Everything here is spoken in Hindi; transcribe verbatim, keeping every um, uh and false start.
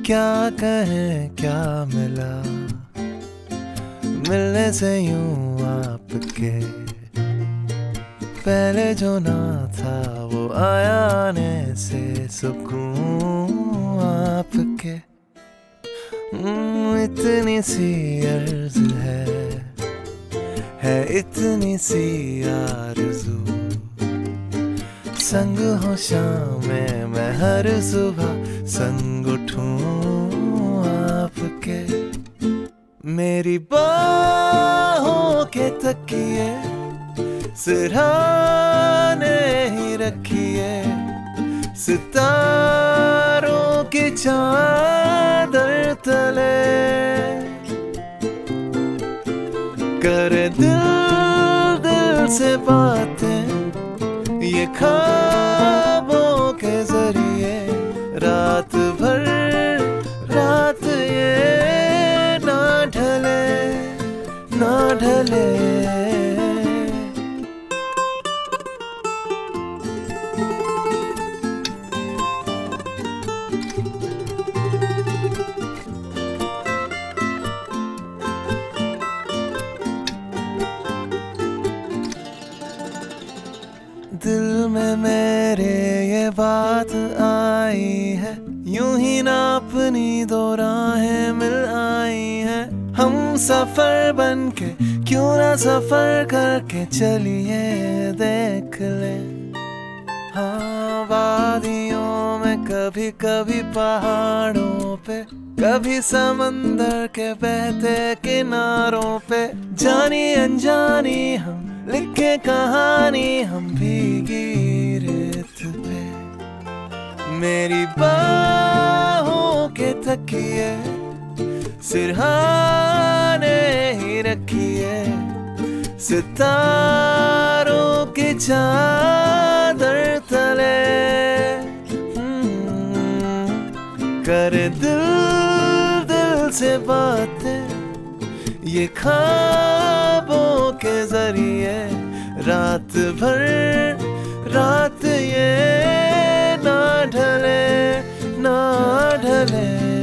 क्या कहें क्या मिला मिलने से यूं आपके, पहले जो ना था वो आया आने से सुकून आपके। इतनी सी अर्ज है है इतनी सी आरज़ू, संग हो शाम में मैं हर सुबह संग उठूं आपके। मेरी बाहों के तकिए सिरहाने ही रखिए, सितारों की चादर तले करे दिल दिल से बातें ये ख्वाबों के जरिए। रात भर रात ये ना ढले ना ढले। दिल में मेरे ये बात आई है, यूं ही ना अपनी दो राहें मिल आई हैं। हम सफर बन के क्यों ना सफर करके चलिए देख ले। हाँ वादियों में कभी कभी पहाड़ों पे, कभी समंदर के बहते किनारों पे, जानी अनजानी हम लिखे कहानी हम भीगी रेत पे। मेरी बाहों के तकिए सिरहाने ही रखिए, सितारों की चादर तले करे दिल दिल से बातें ये ख्वाबों के जरिए। रात भर रात ये ना ढले ना ढले।